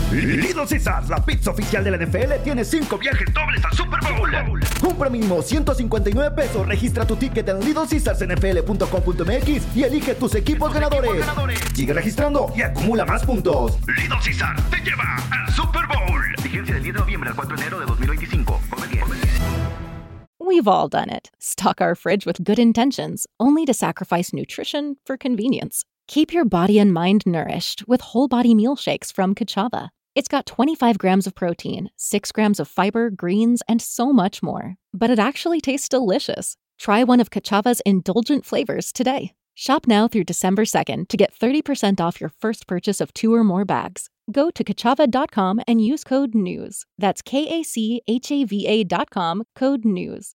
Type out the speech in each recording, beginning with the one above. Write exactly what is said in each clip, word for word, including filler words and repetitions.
Little Caesars, la pizza oficial de la N F L, tiene cinco viajes dobles al Super Bowl. Compra mínimo ciento cincuenta y nueve pesos, registra tu ticket en little caesars n f l punto com punto m x y elige tus equipos ganadores. equipos ganadores. Sigue registrando y acumula más puntos. Little Caesars te lleva al Super Bowl. Vigencia del diez de noviembre al cuatro de enero de dos mil veinticinco. Come bien. We've all done it. Stock our fridge with good intentions, only to sacrifice nutrition for convenience. Keep your body and mind nourished with whole body meal shakes from Kachava. It's got twenty-five grams of protein, six grams of fiber, greens, and so much more. But it actually tastes delicious. Try one of Kachava's indulgent flavors today. Shop now through December second to get thirty percent off your first purchase of two or more bags. Go to kachava dot com and use code NEWS. That's K A C H A V A dot com, code NEWS.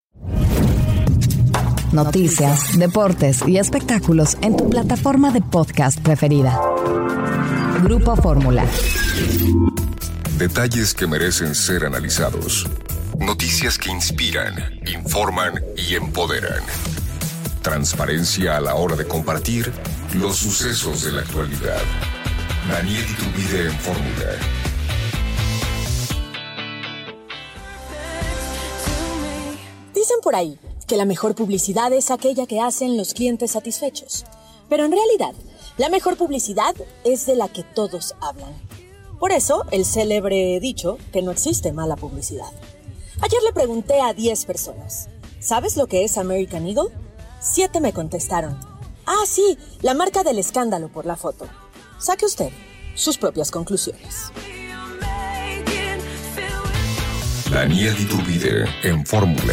Noticias, deportes y espectáculos en tu plataforma de podcast preferida. Grupo Fórmula. Detalles que merecen ser analizados. Noticias que inspiran, informan y empoderan. Transparencia a la hora de compartir los sucesos de la actualidad. Daniel Iturbide en Fórmula. Dicen por ahí que la mejor publicidad es aquella que hacen los clientes satisfechos. Pero en realidad, la mejor publicidad es de la que todos hablan. Por eso, el célebre dicho que no existe mala publicidad. Ayer le pregunté a diez personas, ¿sabes lo que es American Eagle? Siete me contestaron, ah, sí, la marca del escándalo por la foto. Saque usted sus propias conclusiones. Daniel Iturbide en Fórmula.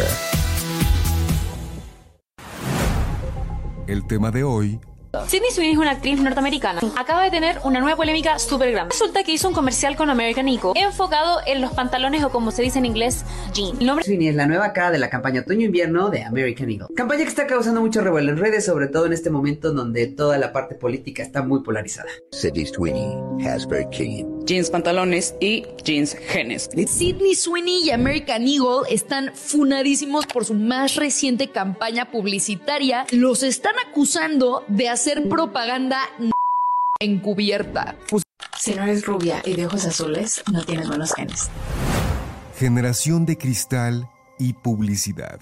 El tema de hoy. Sydney Sweeney es una actriz norteamericana. Acaba de tener una nueva polémica súper grande. Resulta que hizo un comercial con American Eagle enfocado en los pantalones, o como se dice en inglés, jeans. El nombre Sweeney es la nueva cara de la campaña otoño-invierno de American Eagle. Campaña que está causando mucho revuelo en redes, sobre todo en este momento donde toda la parte política está muy polarizada. Sydney Sweeney, Hasbro King. Jeans pantalones y jeans genes. Sydney Sweeney y American Eagle están funadísimos por su más reciente campaña publicitaria. Los están acusando de hacer propaganda encubierta. Si no eres rubia y de ojos azules, no tienes buenos genes. Generación de cristal y publicidad.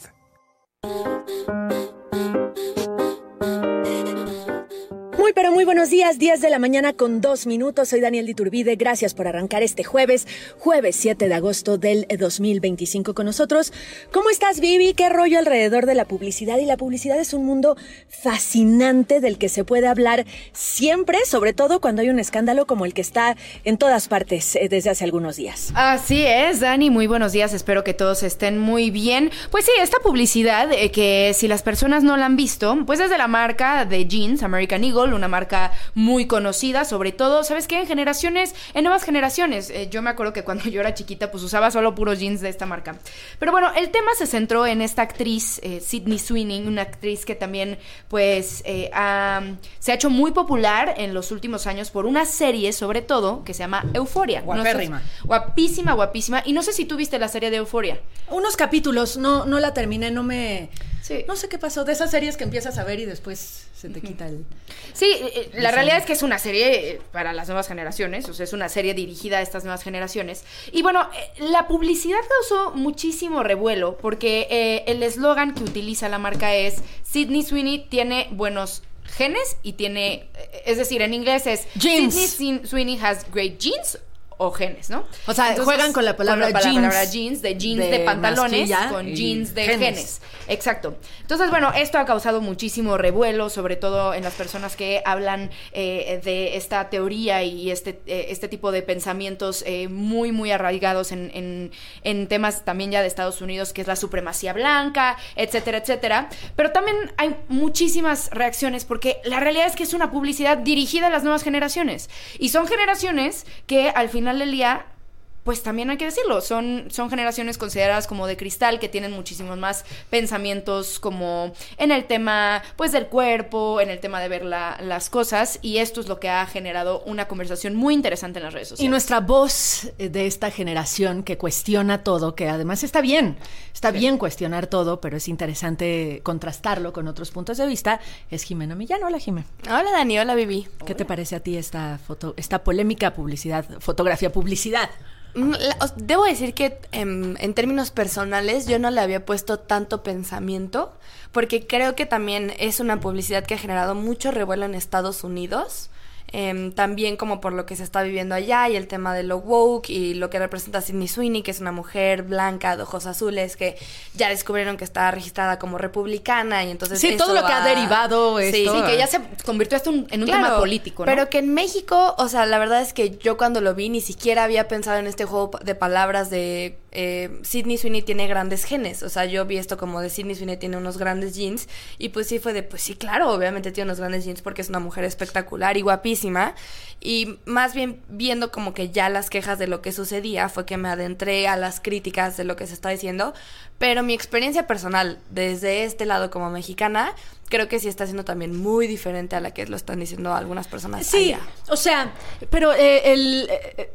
Muy pero muy buenos días, diez de la mañana con dos minutos. Soy Daniel Iturbide, gracias por arrancar este jueves, jueves siete de agosto del dos mil veinticinco con nosotros. ¿Cómo estás, Vivi? ¿Qué rollo alrededor de la publicidad? Y la publicidad es un mundo fascinante del que se puede hablar siempre, sobre todo cuando hay un escándalo como el que está en todas partes eh, desde hace algunos días. Así es, Dani, muy buenos días, espero que todos estén muy bien. Pues sí, esta publicidad eh, que si las personas no la han visto, pues es de la marca de jeans, American Eagle, una marca muy conocida, sobre todo, ¿sabes qué? En generaciones, en nuevas generaciones. Eh, yo me acuerdo que cuando yo era chiquita, pues usaba solo puros jeans de esta marca. Pero bueno, el tema se centró en esta actriz, eh, Sydney Sweeney, una actriz que también, pues, eh, um, se ha hecho muy popular en los últimos años por una serie, sobre todo, que se llama Euphoria. Guapérrima. No sé, guapísima, guapísima. Y no sé si tú viste la serie de Euphoria. Unos capítulos, no, no la terminé, no me... Sí. No sé qué pasó, de esas series que empiezas a ver y después se te quita el... Sí, eh, la realidad es que es una serie para las nuevas generaciones, o sea, es una serie dirigida a estas nuevas generaciones. Y bueno, eh, la publicidad causó muchísimo revuelo porque eh, el eslogan que utiliza la marca es Sydney Sweeney tiene buenos genes y tiene, es decir, en inglés es jeans. Sydney Sweeney has great genes o genes, ¿no? O sea, entonces, juegan con la palabra con la jeans. palabra jeans, de jeans de, de pantalones con jeans de genes. genes. Exacto. Entonces, bueno, esto ha causado muchísimo revuelo, sobre todo en las personas que hablan eh, de esta teoría y este, eh, este tipo de pensamientos eh, muy, muy arraigados en, en, en temas también ya de Estados Unidos, que es la supremacía blanca, etcétera, etcétera. Pero también hay muchísimas reacciones porque la realidad es que es una publicidad dirigida a las nuevas generaciones. Y son generaciones que al final del día pues también hay que decirlo, son, son generaciones consideradas como de cristal, que tienen muchísimos más pensamientos como en el tema, pues, del cuerpo, en el tema de ver la, las cosas, y esto es lo que ha generado una conversación muy interesante en las redes sociales. Y nuestra voz de esta generación que cuestiona todo, que además está bien, está sí. bien cuestionar todo, pero es interesante contrastarlo con otros puntos de vista, es Jimena Millán. Hola, Jimena. Hola, Dani. Hola, Vivi. ¿Qué te parece a ti esta foto, esta polémica publicidad, fotografía publicidad? Debo decir que en, en términos personales yo no le había puesto tanto pensamiento, porque creo que también es una publicidad que ha generado mucho revuelo en Estados Unidos. Eh, también como por lo que se está viviendo allá y el tema de lo woke y lo que representa Sydney Sweeney, que es una mujer blanca de ojos azules que ya descubrieron que está registrada como republicana, y entonces sí, todo lo que ha, ha derivado sí, esto. Sí, que ya se convirtió esto en un claro, tema político, ¿no? Pero que en México, o sea, la verdad es que yo cuando lo vi ni siquiera había pensado en este juego de palabras de eh, Sydney Sweeney tiene grandes genes. O sea, yo vi esto como de Sydney Sweeney tiene unos grandes jeans, y pues sí fue de, pues sí, claro, obviamente tiene unos grandes jeans porque es una mujer espectacular y guapísima. Y más bien viendo como que ya las quejas de lo que sucedía fue que me adentré a las críticas de lo que se está diciendo, pero mi experiencia personal desde este lado como mexicana creo que sí está siendo también muy diferente a la que lo están diciendo algunas personas sí, allá. O sea, pero eh, el... Eh,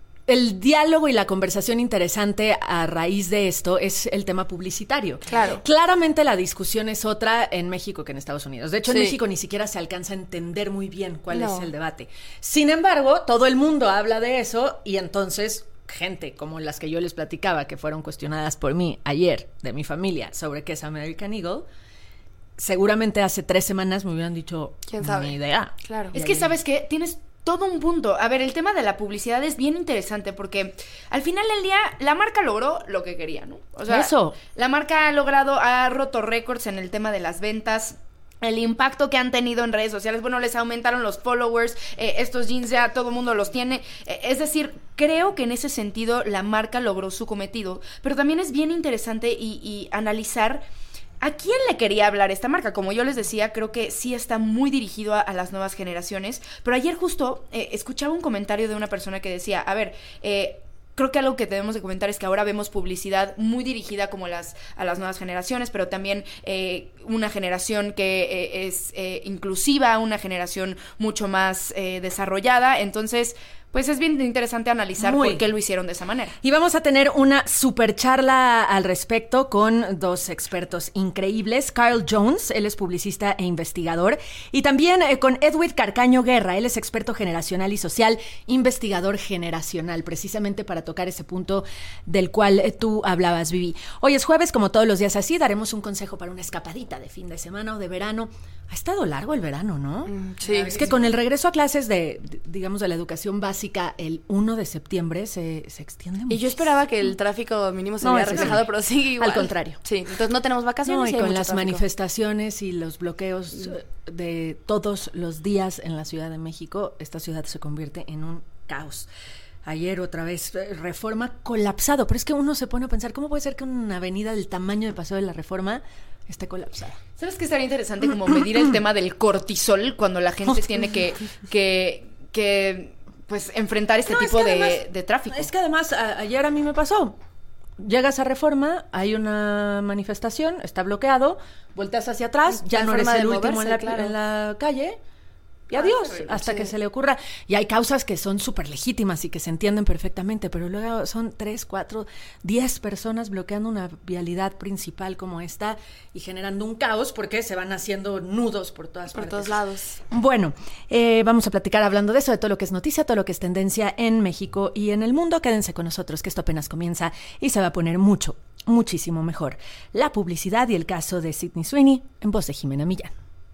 El diálogo y la conversación interesante a raíz de esto es el tema publicitario. Claro. Claramente la discusión es otra en México que en Estados Unidos. De hecho, sí. en México ni siquiera se alcanza a entender muy bien cuál no. es el debate. Sin embargo, todo el mundo habla de eso, y entonces gente como las que yo les platicaba, que fueron cuestionadas por mí ayer, de mi familia, sobre qué es American Eagle, seguramente hace tres semanas me hubieran dicho, ¿quién sabe? Ni idea. Claro. Es que, ¿sabes qué? Tienes todo un punto. A ver, el tema de la publicidad es bien interesante porque al final del día la marca logró lo que quería, ¿no? O sea, eso. La marca ha logrado, ha roto récords en el tema de las ventas. El impacto que han tenido en redes sociales, bueno, les aumentaron los followers, eh, estos jeans ya todo el mundo los tiene, eh, es decir, creo que en ese sentido la marca logró su cometido, pero también es bien interesante y, y analizar ¿a quién le quería hablar esta marca? Como yo les decía, creo que sí está muy dirigido a, a las nuevas generaciones, pero ayer justo eh, escuchaba un comentario de una persona que decía, a ver, eh, creo que algo que debemos de comentar es que ahora vemos publicidad muy dirigida como las, a las nuevas generaciones, pero también eh, una generación que eh, es eh, inclusiva, una generación mucho más eh, desarrollada, entonces pues es bien interesante analizar Muy. por qué lo hicieron de esa manera. Y vamos a tener una super charla al respecto con dos expertos increíbles. Carl Jones, él es publicista e investigador, y también eh, con Edwin Carcaño Guerra, él es experto generacional y social, investigador generacional, precisamente para tocar ese punto del cual eh, tú hablabas, Vivi. Hoy es jueves, como todos los días así, daremos un consejo para una escapadita de fin de semana o de verano. Ha estado largo el verano, ¿no? Mm, sí. Es que con el regreso a clases de, digamos, de la educación básica el uno de septiembre se, se extiende mucho. Y yo esperaba que el tráfico mínimo se no, hubiera reflejado, pero sigue igual. Al contrario. Sí, entonces no tenemos vacaciones. No, y, y con las tráfico. manifestaciones y los bloqueos de todos los días en la Ciudad de México, esta ciudad se convierte en un caos. Ayer otra vez, Reforma colapsado, pero es que uno se pone a pensar, ¿cómo puede ser que una avenida del tamaño de Paseo de la Reforma esté colapsada? ¿Sabes qué estaría interesante? Como medir el tema del cortisol cuando la gente tiene que, que, que pues, enfrentar este no, tipo es de, además, de tráfico. Es que además, a, ayer a mí me pasó. Llegas a Reforma, hay una manifestación, está bloqueado, volteas hacia atrás, ya no eres el último moverse, en, la, claro. en la calle. Y adiós, ah, hasta sí. que se le ocurra. Y hay causas que son súper legítimas y que se entienden perfectamente, pero luego son tres, cuatro, diez personas bloqueando una vialidad principal como esta y generando un caos porque se van haciendo nudos por todas por partes. todos lados. Bueno, eh, vamos a platicar hablando de eso, de todo lo que es noticia, todo lo que es tendencia en México y en el mundo. Quédense con nosotros, que esto apenas comienza y se va a poner mucho, muchísimo mejor. La publicidad y el caso de Sydney Sweeney, en voz de Jimena Millán.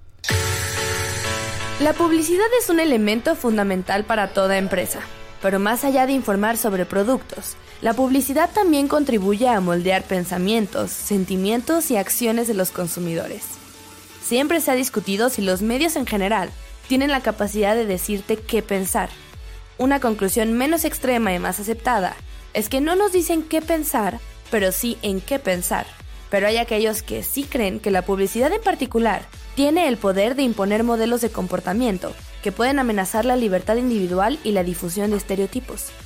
La publicidad es un elemento fundamental para toda empresa, pero más allá de informar sobre productos, la publicidad también contribuye a moldear pensamientos, sentimientos y acciones de los consumidores. Siempre se ha discutido si los medios en general tienen la capacidad de decirte qué pensar. Una conclusión menos extrema y más aceptada es que no nos dicen qué pensar, pero sí en qué pensar. Pero hay aquellos que sí creen que la publicidad en particular tiene el poder de imponer modelos de comportamiento que pueden amenazar la libertad individual y la difusión de estereotipos.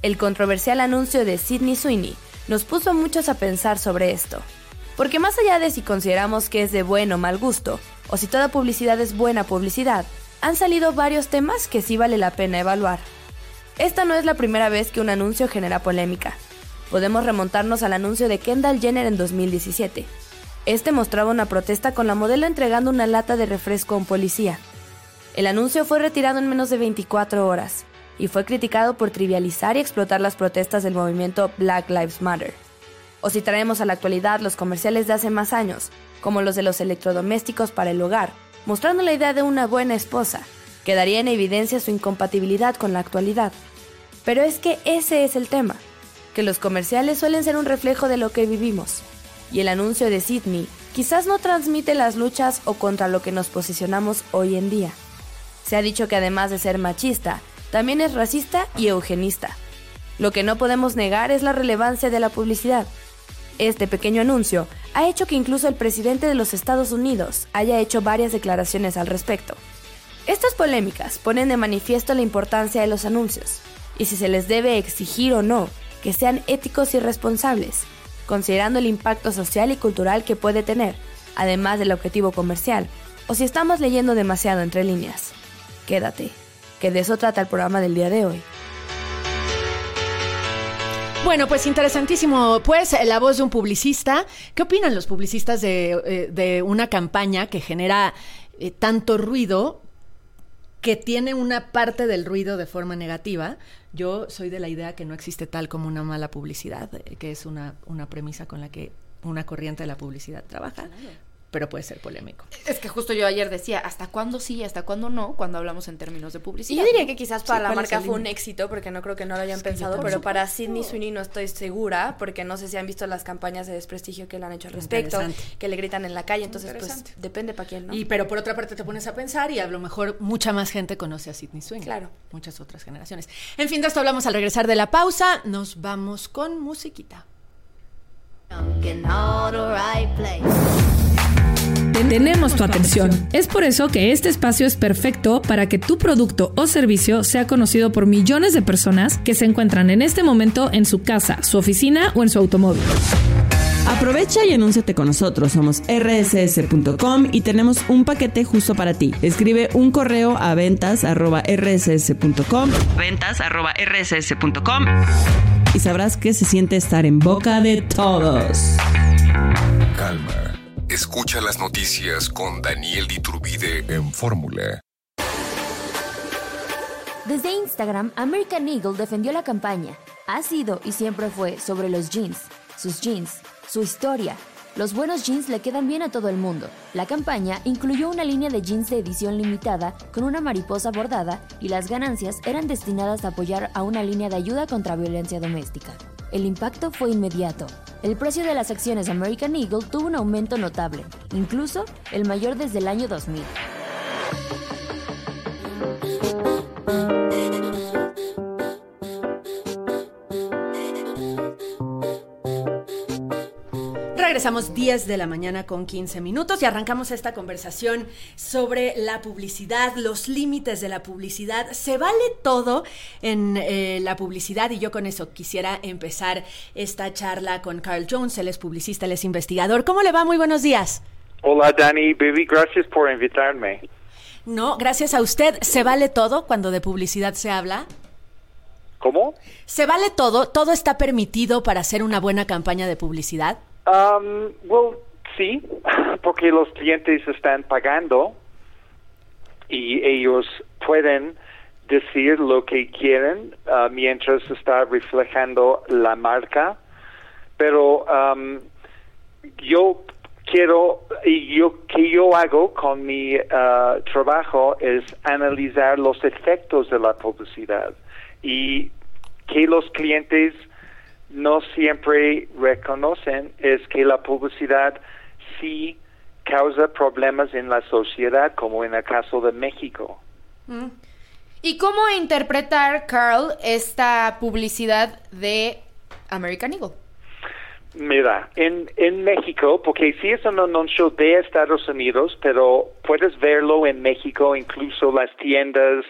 El controversial anuncio de Sydney Sweeney nos puso a muchos a pensar sobre esto. Porque más allá de si consideramos que es de buen o mal gusto, o si toda publicidad es buena publicidad, han salido varios temas que sí vale la pena evaluar. Esta no es la primera vez que un anuncio genera polémica. Podemos remontarnos al anuncio de Kendall Jenner en dos mil diecisiete. Este mostraba una protesta con la modelo entregando una lata de refresco a un policía. El anuncio fue retirado en menos de veinticuatro horas y fue criticado por trivializar y explotar las protestas del movimiento Black Lives Matter. O si traemos a la actualidad los comerciales de hace más años, como los de los electrodomésticos para el hogar, mostrando la idea de una buena esposa, quedaría en evidencia su incompatibilidad con la actualidad. Pero es que ese es el tema, que los comerciales suelen ser un reflejo de lo que vivimos. Y el anuncio de Sydney quizás no transmite las luchas o contra lo que nos posicionamos hoy en día. Se ha dicho que además de ser machista, también es racista y eugenista. Lo que no podemos negar es la relevancia de la publicidad. Este pequeño anuncio ha hecho que incluso el presidente de los Estados Unidos haya hecho varias declaraciones al respecto. Estas polémicas ponen de manifiesto la importancia de los anuncios, y si se les debe exigir o no que sean éticos y responsables, considerando el impacto social y cultural que puede tener, además del objetivo comercial, o si estamos leyendo demasiado entre líneas. Quédate, que de eso trata el programa del día de hoy. Bueno, pues interesantísimo. Pues la voz de un publicista. ¿Qué opinan los publicistas de, eh, de una campaña que genera eh, tanto ruido, que tiene una parte del ruido de forma negativa? Yo soy de la idea que no existe tal como una mala publicidad, eh, que es una, una premisa con la que una corriente de la publicidad trabaja. Pero puede ser polémico. Es que justo yo ayer decía, ¿hasta cuándo sí, hasta cuándo no? Cuando hablamos en términos de publicidad. Y yo diría que quizás para sí, la marca fue un éxito, porque no creo que no lo hayan es pensado, pero supuesto. Para Sydney Sweeney no estoy segura, porque no sé si han visto las campañas de desprestigio que le han hecho al respecto, que le gritan en la calle, entonces pues depende para quién, ¿no? Y pero por otra parte te pones a pensar y a lo mejor mucha más gente conoce a Sydney Sweeney. Claro. Muchas otras generaciones. En fin, de esto hablamos al regresar de la pausa. Nos vamos con musiquita. Tenemos tu atención. Es por eso que este espacio es perfecto para que tu producto o servicio sea conocido por millones de personas que se encuentran en este momento en su casa, su oficina o en su automóvil. Aprovecha y anúnciate con nosotros. Somos erre ese ese punto com y tenemos un paquete justo para ti. Escribe un correo a ventas arroba erre ese ese punto com, ventas arroba erre ese ese punto com, y sabrás qué se siente estar en boca de todos. Calma. Escucha las noticias con Daniel Iturbide en Fórmula. Desde Instagram, American Eagle defendió la campaña. Ha sido y siempre fue sobre los jeans, sus jeans, su historia. Los buenos jeans le quedan bien a todo el mundo. La campaña incluyó una línea de jeans de edición limitada con una mariposa bordada y las ganancias eran destinadas a apoyar a una línea de ayuda contra violencia doméstica. El impacto fue inmediato. El precio de las acciones American Eagle tuvo un aumento notable, incluso el mayor desde el año dos mil. Regresamos diez de la mañana con quince minutos y arrancamos esta conversación sobre la publicidad, los límites de la publicidad. ¿Se vale todo en eh, la publicidad? Y yo con eso quisiera empezar esta charla con Carl Jones. Él es publicista, él es investigador. ¿Cómo le va? Muy buenos días. Hola, Dani. Baby, gracias por invitarme. No, gracias a usted. ¿Se vale todo cuando de publicidad se habla? ¿Cómo? ¿Se vale todo? ¿Todo está permitido para hacer una buena campaña de publicidad? Um, well, sí, porque los clientes están pagando y ellos pueden decir lo que quieren uh, mientras está reflejando la marca, pero um, yo quiero, y yo que yo hago con mi uh, trabajo es analizar los efectos de la publicidad y que los clientes no siempre reconocen es que la publicidad sí causa problemas en la sociedad, como en el caso de México. Mm. ¿Y cómo interpretar, Carl, esta publicidad de American Eagle? Mira, en, en México, porque sí es un anuncio de Estados Unidos, pero puedes verlo en México, incluso las tiendas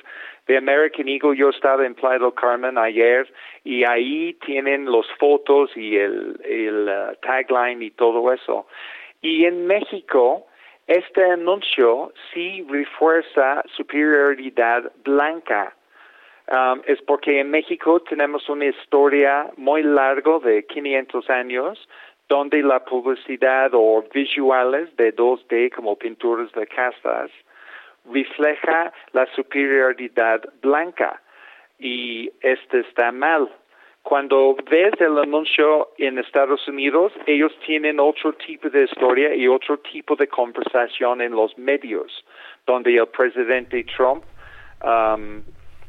de American Eagle. Yo estaba en Playa del Carmen ayer y ahí tienen los fotos y el, el uh, tagline y todo eso. Y en México, este anuncio sí refuerza superioridad blanca. Um, es porque en México tenemos una historia muy larga de quinientos años donde la publicidad o visuales de dos D como pinturas de casas refleja la superioridad blanca y este está mal. Cuando ves el anuncio en Estados Unidos, ellos tienen otro tipo de historia y otro tipo de conversación en los medios, donde el presidente Trump um,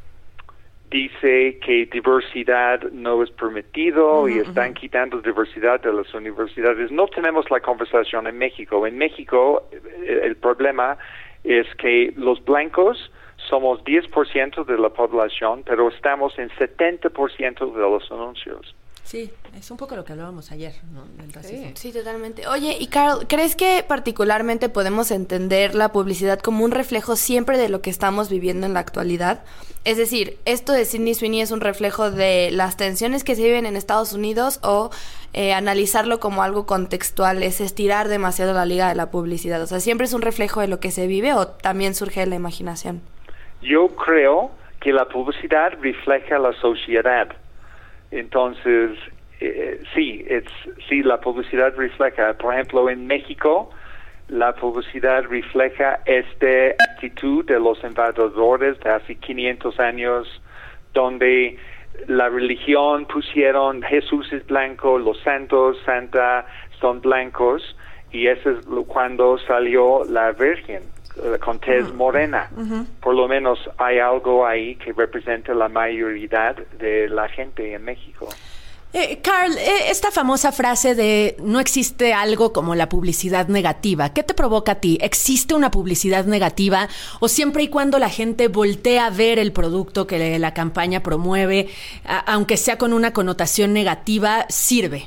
dice que diversidad no es permitido uh-huh, y están uh-huh. quitando diversidad de las universidades. No tenemos la conversación en México. En México el problema es que los blancos somos diez por ciento de la población, pero estamos en setenta por ciento de los anuncios. Sí, es un poco lo que hablábamos ayer, ¿no? Del racismo. Sí, sí, totalmente. Oye, y Carl, ¿crees que particularmente podemos entender la publicidad como un reflejo siempre de lo que estamos viviendo en la actualidad? Es decir, ¿esto de Sydney Sweeney es un reflejo de las tensiones que se viven en Estados Unidos o eh, analizarlo como algo contextual es estirar demasiado la liga de la publicidad? O sea, ¿siempre es un reflejo de lo que se vive o también surge de la imaginación? Yo creo que la publicidad refleja la sociedad. Entonces, eh, sí, es, sí, la publicidad refleja. Por ejemplo, en México, la publicidad refleja esta actitud de los invasores de hace quinientos años, donde la religión pusieron Jesús es blanco, los santos, Santa son blancos, y eso es cuando salió la Virgen con tez uh-huh. morena. Uh-huh. Por lo menos hay algo ahí que representa la mayoría de la gente en México. Eh, Carl, eh, esta famosa frase de no existe algo como la publicidad negativa, ¿qué te provoca a ti? ¿Existe una publicidad negativa o siempre y cuando la gente voltea a ver el producto que la campaña promueve, a, aunque sea con una connotación negativa, sirve?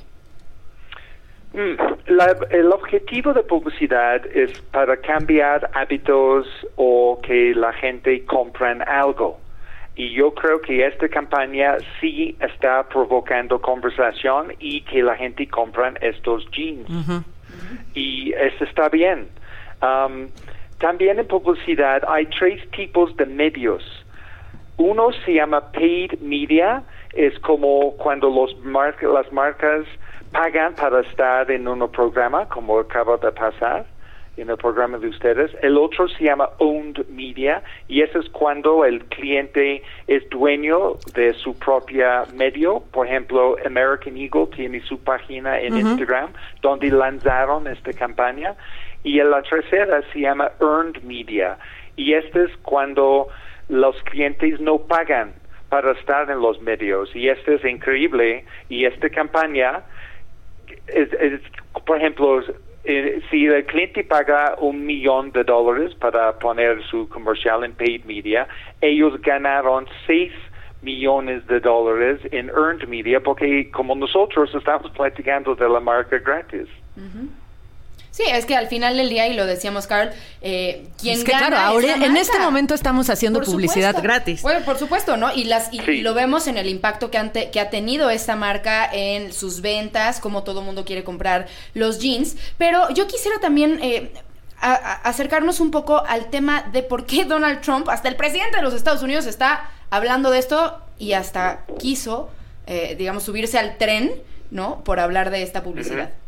La, el objetivo de publicidad es para cambiar hábitos o que la gente compren algo. Y yo creo que esta campaña sí está provocando conversación y que la gente compra estos jeans. Uh-huh. Y eso está bien. Um, también en publicidad hay tres tipos de medios. Uno se llama paid media, es como cuando los mar- las marcas pagan para estar en un programa, como acaba de pasar en el programa de ustedes. El otro se llama owned media, y eso es cuando el cliente es dueño de su propia medio. Por ejemplo, American Eagle tiene su página en uh-huh. Instagram, donde lanzaron esta campaña. Y la tercera se llama earned media, y este es cuando los clientes no pagan para estar en los medios. Y esto es increíble, y esta campaña Es, es, por ejemplo, eh, si el cliente paga un millón de dólares para poner su comercial en paid media, ellos ganaron seis millones de dólares en earned media, porque como nosotros estamos platicando de la marca gratis. Uh-huh. Sí, es que al final del día, y lo decíamos, Carl, eh, quien es que gana claro, ahora es la en marca. este momento estamos haciendo Por publicidad supuesto. gratis. Bueno, por supuesto, ¿no? Y las y, sí. y lo vemos en el impacto que, han te, que ha tenido esta marca en sus ventas, como todo mundo quiere comprar los jeans. Pero yo quisiera también eh, a, a acercarnos un poco al tema de por qué Donald Trump, hasta el presidente de los Estados Unidos, está hablando de esto y hasta quiso, eh, digamos, subirse al tren, ¿no? Por hablar de esta publicidad. Uh-huh.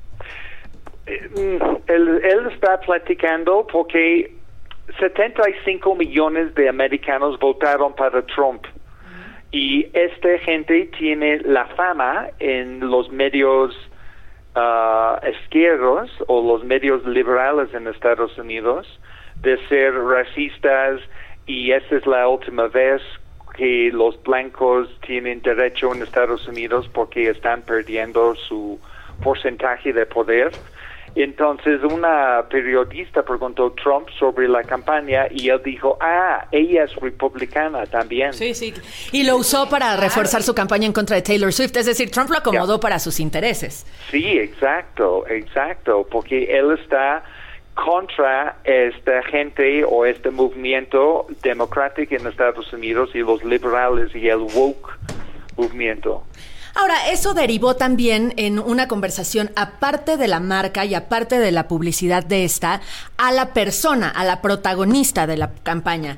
Él, él está platicando porque setenta y cinco millones de americanos votaron para Trump. Uh-huh. Y esta gente tiene la fama en los medios uh, izquierdos o los medios liberales en Estados Unidos de ser racistas, y esta es la última vez que los blancos tienen derecho en Estados Unidos porque están perdiendo su porcentaje de poder. Entonces una periodista preguntó a Trump sobre la campaña y él dijo, ah, ella es republicana también. Sí, sí. Y lo usó para reforzar su campaña en contra de Taylor Swift. Es decir, Trump lo acomodó yeah. para sus intereses. Sí, exacto, exacto. Porque él está contra esta gente o este movimiento democrático en Estados Unidos y los liberales y el woke movimiento. Ahora, eso derivó también en una conversación, aparte de la marca y aparte de la publicidad de esta, a la persona, a la protagonista de la campaña,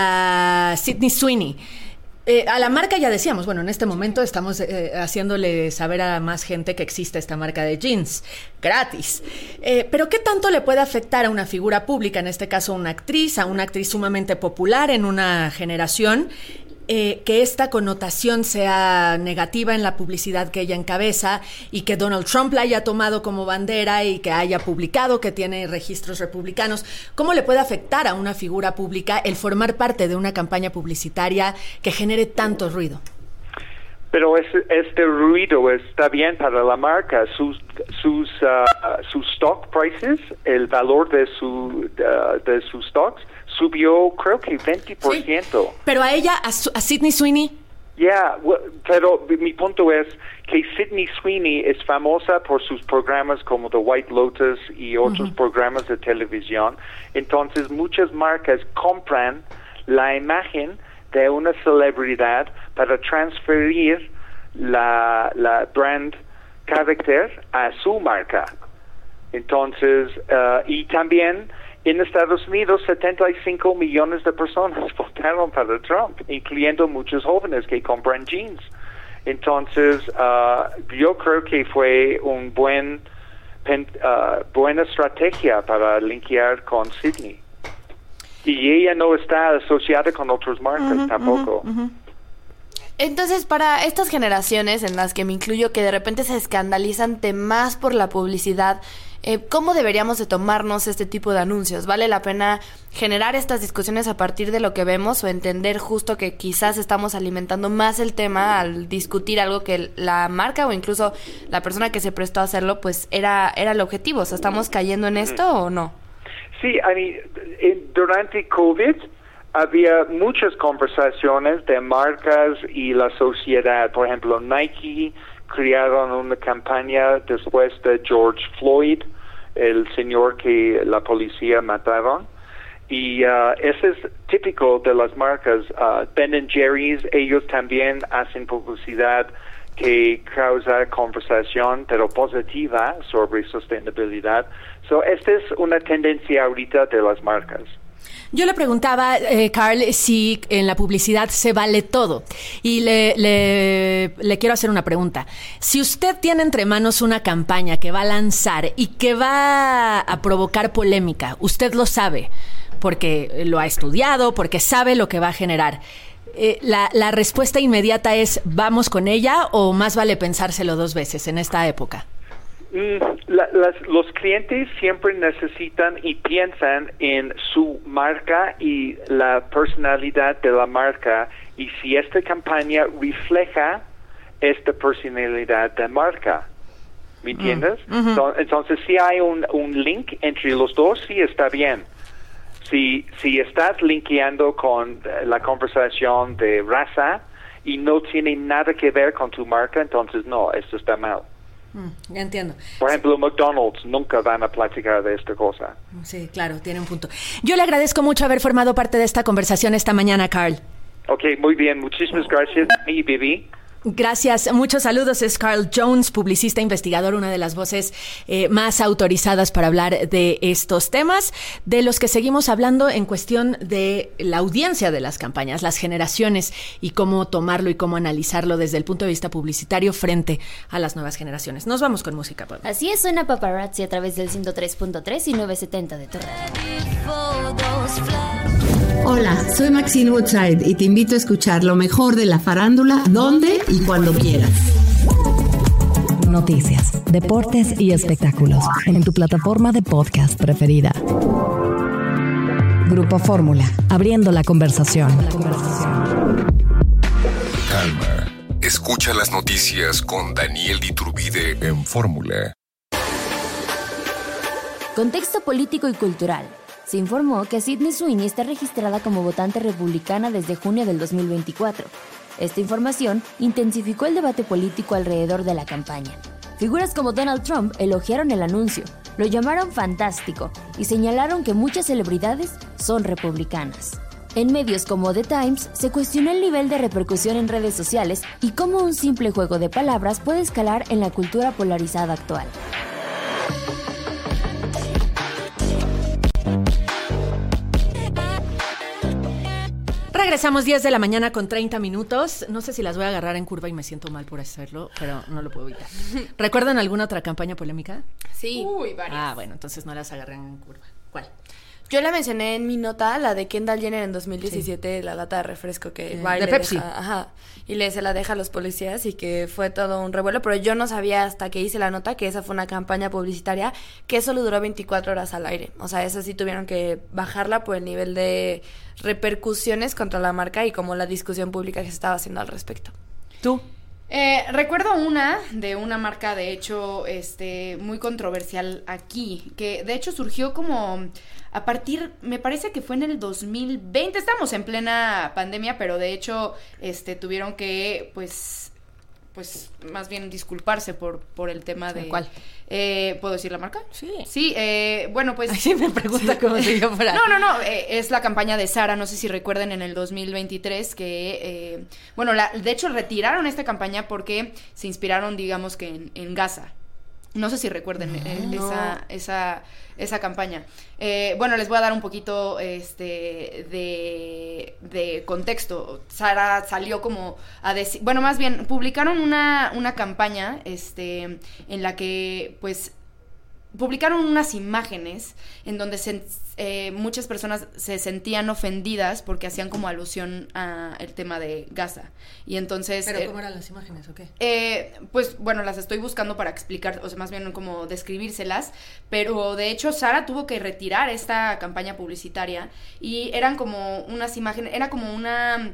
a Sydney Sweeney. Eh, a la marca ya decíamos, bueno, en este momento estamos eh, haciéndole saber a más gente que existe esta marca de jeans, gratis. Eh, pero ¿qué tanto le puede afectar a una figura pública, en este caso una actriz, a una actriz sumamente popular en una generación, Eh, que esta connotación sea negativa en la publicidad que ella encabeza y que Donald Trump la haya tomado como bandera y que haya publicado que tiene registros republicanos? ¿Cómo le puede afectar a una figura pública el formar parte de una campaña publicitaria que genere tanto ruido? Pero es, este ruido está bien para la marca. Sus sus uh, sus stock prices, el valor de su uh, de sus stocks subió, creo que veinte por ciento. Sí, pero a ella, a, a Sydney Sweeney. Ya, yeah, well, pero mi punto es que Sydney Sweeney es famosa por sus programas como The White Lotus y otros uh-huh. programas de televisión. Entonces muchas marcas compran la imagen de una celebridad para transferir la, la brand character a su marca. Entonces, uh, y también en Estados Unidos, setenta y cinco millones de personas votaron para Trump, incluyendo muchos jóvenes que compran jeans. Entonces, uh, yo creo que fue un buen uh, buena estrategia para linkear con Sydney. Y ella no está asociada con otras marcas uh-huh, tampoco. Uh-huh, uh-huh. Entonces, para estas generaciones en las que me incluyo, que de repente se escandalizan más por la publicidad, eh, ¿cómo deberíamos de tomarnos este tipo de anuncios? ¿Vale la pena generar estas discusiones a partir de lo que vemos o entender justo que quizás estamos alimentando más el tema al discutir algo que la marca o incluso la persona que se prestó a hacerlo, pues era, era el objetivo? O sea, ¿estamos cayendo en esto o no? Sí, I mean, durante COVID había muchas conversaciones de marcas y la sociedad. Por ejemplo, Nike crearon una campaña después de George Floyd, el señor que la policía mataron. Y uh, eso es típico de las marcas. Uh, Ben and Jerry's, ellos también hacen publicidad que causa conversación, pero positiva, sobre sostenibilidad. So, esta es una tendencia ahorita de las marcas. Yo le preguntaba, eh, Carl, si en la publicidad se vale todo. Y le, le, le quiero hacer una pregunta. Si usted tiene entre manos una campaña que va a lanzar y que va a provocar polémica, usted lo sabe, porque lo ha estudiado, porque sabe lo que va a generar. Eh, la, ¿La respuesta inmediata es vamos con ella o más vale pensárselo dos veces en esta época? Mm, la, las, los clientes siempre necesitan y piensan en su marca y la personalidad de la marca, y si esta campaña refleja esta personalidad de marca, ¿me entiendes? Mm, uh-huh. Entonces, entonces si hay un, un link entre los dos, sí está bien. Si, si estás linkeando con la conversación de raza y no tiene nada que ver con tu marca, entonces no, esto está mal. Mm, ya entiendo. Por ejemplo, sí. McDonald's nunca van a platicar de esta cosa. Sí, claro, tiene un punto. Yo le agradezco mucho haber formado parte de esta conversación esta mañana, Carl. Ok, muy bien. Muchísimas gracias, mi Bibi. Gracias, muchos saludos. Es Carl Jones, publicista, investigador, una de las voces eh, más autorizadas para hablar de estos temas, de los que seguimos hablando en cuestión de la audiencia de las campañas, las generaciones y cómo tomarlo y cómo analizarlo desde el punto de vista publicitario frente a las nuevas generaciones. Nos vamos con música, Pablo. Así es, suena Paparazzi a través del ciento tres punto tres y novecientos setenta de tu radio. Hola, soy Maxine Woodside y te invito a escuchar lo mejor de la farándula, donde y cuando quieras. Noticias, deportes y espectáculos en tu plataforma de podcast preferida. Grupo Fórmula, abriendo la conversación. Calma, escucha las noticias con Daniel Iturbide en Fórmula. Contexto político y cultural. Se informó que Sydney Sweeney está registrada como votante republicana desde junio del dos mil veinticuatro. Esta información intensificó el debate político alrededor de la campaña. Figuras como Donald Trump elogiaron el anuncio. Lo llamaron fantástico y señalaron que muchas celebridades son republicanas. En medios como The Times se cuestionó el nivel de repercusión en redes sociales y cómo un simple juego de palabras puede escalar en la cultura polarizada actual. Regresamos diez de la mañana con treinta minutos. No sé si las voy a agarrar en curva y me siento mal por hacerlo, pero no lo puedo evitar. ¿Recuerdan alguna otra campaña polémica? Sí. Uy, varias. Ah, bueno, entonces no las agarré en curva. ¿Cuál? Yo la mencioné en mi nota, la de Kendall Jenner en dos mil diecisiete, sí. La lata de refresco que eh, va y de le Pepsi. Deja, ajá, y le se la deja a los policías y que fue todo un revuelo, pero yo no sabía hasta que hice la nota que esa fue una campaña publicitaria que solo duró veinticuatro horas al aire. O sea, esa sí tuvieron que bajarla por el nivel de repercusiones contra la marca y como la discusión pública que se estaba haciendo al respecto. ¿Tú? Eh, recuerdo una de una marca, de hecho, este, muy controversial aquí, que de hecho surgió como a partir, me parece que fue en el dos mil veinte, estamos en plena pandemia, pero de hecho, este, tuvieron que, pues, pues, más bien disculparse por, por el tema de... ¿Cuál? Eh, ¿Puedo decir la marca? Sí. Sí, eh, bueno, pues... Así me pregunta sí. Cómo se llama. No, no, no, eh, es la campaña de Zara, no sé si recuerden en el dos mil veintitrés que, eh, bueno, la, de hecho retiraron esta campaña porque se inspiraron, digamos que en, en Gaza. No sé si recuerden no, eh, no. esa esa esa campaña. Eh, bueno, les voy a dar un poquito este de, de contexto. Zara salió como a decir, bueno, más bien publicaron una una campaña este en la que pues publicaron unas imágenes en donde se, eh, muchas personas se sentían ofendidas porque hacían como alusión al tema de Gaza. Y entonces... ¿Pero eh, cómo eran las imágenes o qué? Eh, pues, bueno, las estoy buscando para explicar, o sea, más bien como describírselas, pero de hecho Zara tuvo que retirar esta campaña publicitaria y eran como unas imágenes, era como una,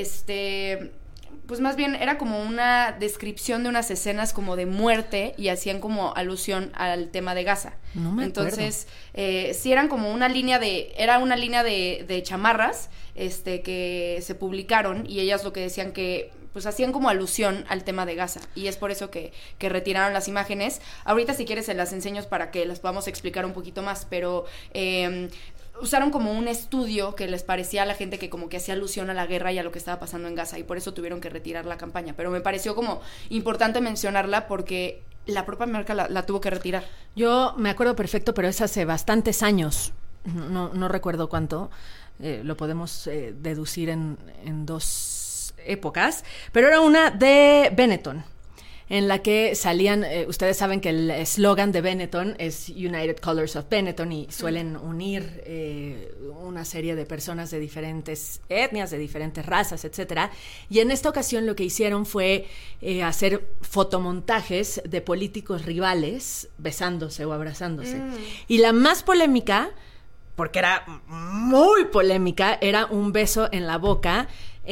este... pues más bien era como una descripción de unas escenas como de muerte y hacían como alusión al tema de Gaza. No me Entonces, eh, sí eran como una línea de, era una línea de, de chamarras, este, que se publicaron y ellas lo que decían que pues hacían como alusión al tema de Gaza y es por eso que, que retiraron las imágenes. Ahorita si quieres se las enseño para que las podamos explicar un poquito más, pero... Eh, usaron como un estudio que les parecía a la gente que como que hacía alusión a la guerra y a lo que estaba pasando en Gaza y por eso tuvieron que retirar la campaña, pero me pareció como importante mencionarla porque la propia marca la, la tuvo que retirar. Yo me acuerdo perfecto, pero es hace bastantes años, no, no recuerdo cuánto, eh, lo podemos eh, deducir en, en dos épocas, pero era una de Benetton, en la que salían, eh, ustedes saben que el eslogan de Benetton es United Colors of Benetton y suelen unir eh, una serie de personas de diferentes etnias, de diferentes razas, etcétera. Y en esta ocasión lo que hicieron fue eh, hacer fotomontajes de políticos rivales besándose o abrazándose. Mm. Y la más polémica, porque era muy polémica, era un beso en la boca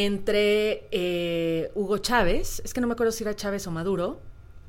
entre eh, Hugo Chávez, es que no me acuerdo si era Chávez o Maduro,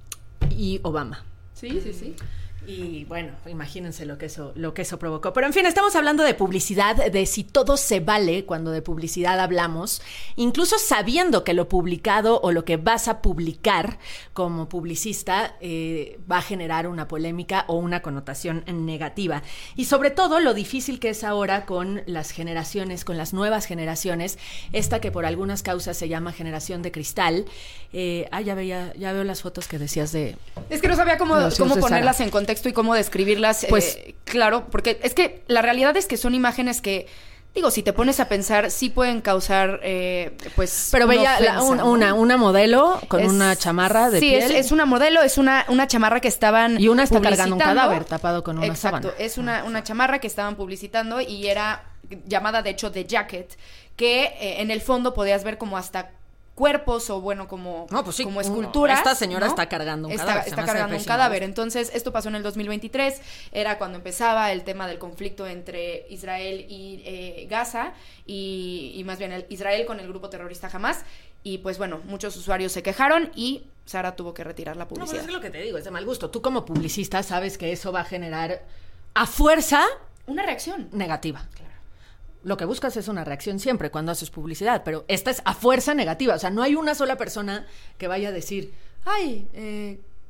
y Obama. Sí, sí, sí. Y bueno, imagínense lo que eso, lo que eso provocó. Pero en fin, estamos hablando de publicidad, de si todo se vale cuando de publicidad hablamos, incluso sabiendo que lo publicado o lo que vas a publicar como publicista eh, va a generar una polémica o una connotación negativa. Y sobre todo lo difícil que es ahora con las generaciones, con las nuevas generaciones, esta que por algunas causas se llama generación de cristal. Eh, ah, ya veía, ya veo las fotos que decías de... Es que no sabía cómo, cómo ponerlas en contexto y cómo describirlas, pues eh, claro, porque es que la realidad es que son imágenes que, digo, si te pones a pensar, sí pueden causar, eh, pues... Pero veía ofensa, la, un, ¿no? una, una modelo con es, una chamarra de sí, piel. Sí, es, es una modelo, es una, una chamarra que estaban Y una está cargando un cadáver tapado con una Exacto, sábana. es una, una chamarra que estaban publicitando y era llamada, de hecho, The Jacket, que eh, en el fondo podías ver como hasta... cuerpos o bueno como, no, pues sí, como esculturas. Esta señora ¿no? está cargando un está, cadáver. Está cargando un cadáver. Entonces, esto pasó en el dos mil veintitrés, era cuando empezaba el tema del conflicto entre Israel y eh, Gaza, y, y más bien el Israel con el grupo terrorista Hamas, y pues bueno, muchos usuarios se quejaron y Zara tuvo que retirar la publicidad. No, pues es lo que te digo, es de mal gusto. Tú como publicista sabes que eso va a generar a fuerza... una reacción. Negativa. Claro. Lo que buscas es una reacción siempre cuando haces publicidad, pero esta es a fuerza negativa. O sea, no hay una sola persona que vaya a decir, ay, eh,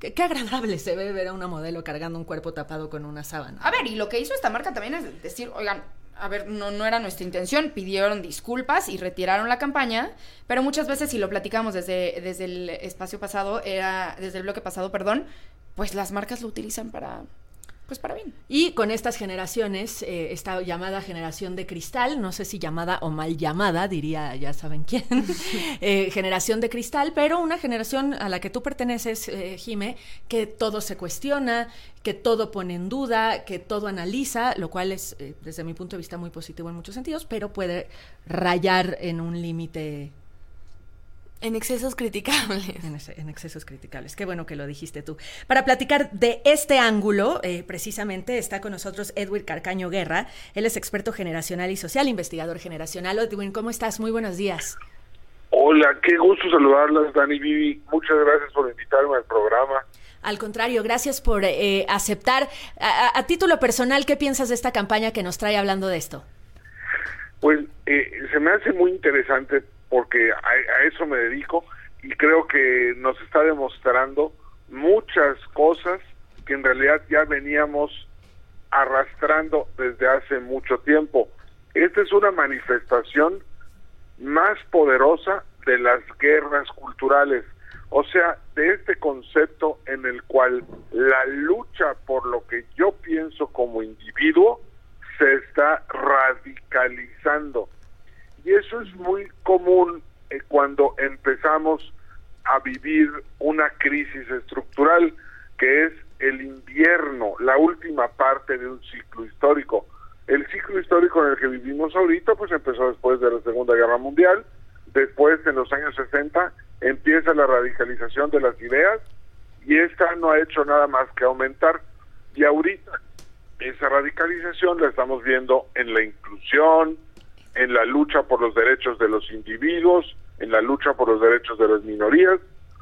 Qué, qué agradable se ve ver a una modelo cargando un cuerpo tapado con una sábana. A ver, y lo que hizo esta marca también es decir, oigan, a ver, no, no era nuestra intención, pidieron disculpas y retiraron la campaña, pero muchas veces, si lo platicamos desde, desde el espacio pasado, era, desde el bloque pasado, perdón, pues las marcas lo utilizan para... pues para bien. Y con estas generaciones, eh, esta llamada generación de cristal, no sé si llamada o mal llamada, diría ya saben quién, eh, generación de cristal, pero una generación a la que tú perteneces, eh, Jime, que todo se cuestiona, que todo pone en duda, que todo analiza, lo cual es, eh, desde mi punto de vista, muy positivo en muchos sentidos, pero puede rayar en un límite... En excesos criticables. En, ese, en excesos criticables. Qué bueno que lo dijiste tú. Para platicar de este ángulo, eh, precisamente está con nosotros Edwin Carcaño Guerra. Él es experto generacional y social, investigador generacional. Edwin, ¿cómo estás? Muy buenos días. Hola, qué gusto saludarlas, Dani Vivi. Muchas gracias por invitarme al programa. Al contrario, gracias por eh, aceptar. A, a título personal, ¿qué piensas de esta campaña que nos trae hablando de esto? Pues eh, se me hace muy interesante porque a, a eso me dedico y creo que nos está demostrando muchas cosas que en realidad ya veníamos arrastrando desde hace mucho tiempo. Esta es una manifestación más poderosa de las guerras culturales, o sea, de este concepto en el cual la lucha por lo que yo pienso como individuo se está radicalizando. Y eso es muy común eh, cuando empezamos a vivir una crisis estructural, que es el invierno, la última parte de un ciclo histórico. El ciclo histórico en el que vivimos ahorita, pues empezó después de la Segunda Guerra Mundial. Después, en los años sesenta, empieza la radicalización de las ideas, y esta no ha hecho nada más que aumentar. Y ahorita, esa radicalización la estamos viendo en la inclusión, en la lucha por los derechos de los individuos, en la lucha por los derechos de las minorías,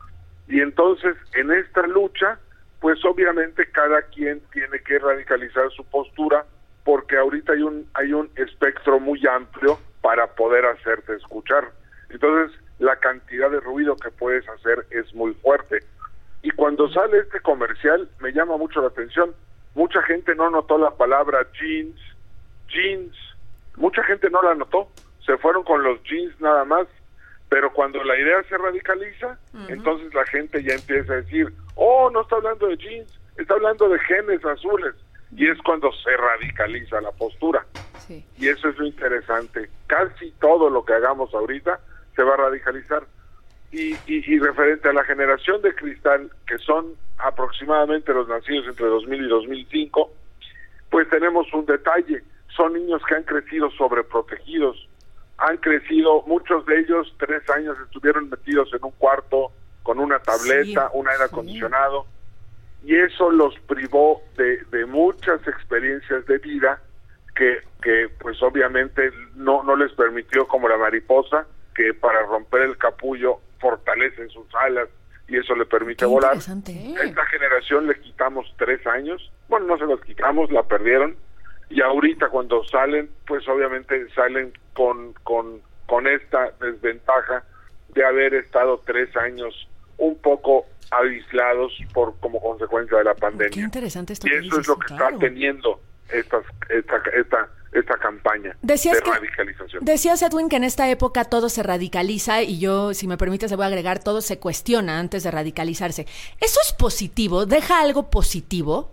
y entonces en esta lucha, pues obviamente cada quien tiene que radicalizar su postura, porque ahorita hay un hay un espectro muy amplio para poder hacerte escuchar. Entonces la cantidad de ruido que puedes hacer es muy fuerte. Y cuando sale este comercial me llama mucho la atención. Mucha gente no notó la palabra jeans, jeans. Mucha gente no la notó, se fueron con los jeans nada más, pero cuando la idea se radicaliza, uh-huh. entonces la gente ya empieza a decir, oh, no está hablando de jeans, está hablando de genes azules, y es cuando se radicaliza la postura. Sí. Y eso es lo interesante, casi todo lo que hagamos ahorita se va a radicalizar. Y, y, y referente a la generación de cristal, que son aproximadamente los nacidos entre dos mil y dos mil cinco, pues tenemos un detalle. Son niños que han crecido sobreprotegidos, han crecido, muchos de ellos, tres años estuvieron metidos en un cuarto con una tableta, sí, un aire acondicionado, sí. Y eso los privó de, de muchas experiencias de vida que, que pues obviamente no, no les permitió, como la mariposa, que para romper el capullo fortalecen sus alas y eso le permite Qué volar. ¿eh? A esta generación le quitamos tres años, bueno, no se los quitamos, la perdieron. Y ahorita cuando salen, pues obviamente salen con, con, con esta desventaja de haber estado tres años un poco aislados por como consecuencia de la pandemia. Qué interesante esto y que eso dices, es lo que claro. está teniendo estas, esta, esta, esta campaña decías de que, radicalización. Decías, Edwin, que en esta época todo se radicaliza y yo, si me permites, le voy a agregar, todo se cuestiona antes de radicalizarse. ¿Eso es positivo? ¿Deja algo positivo?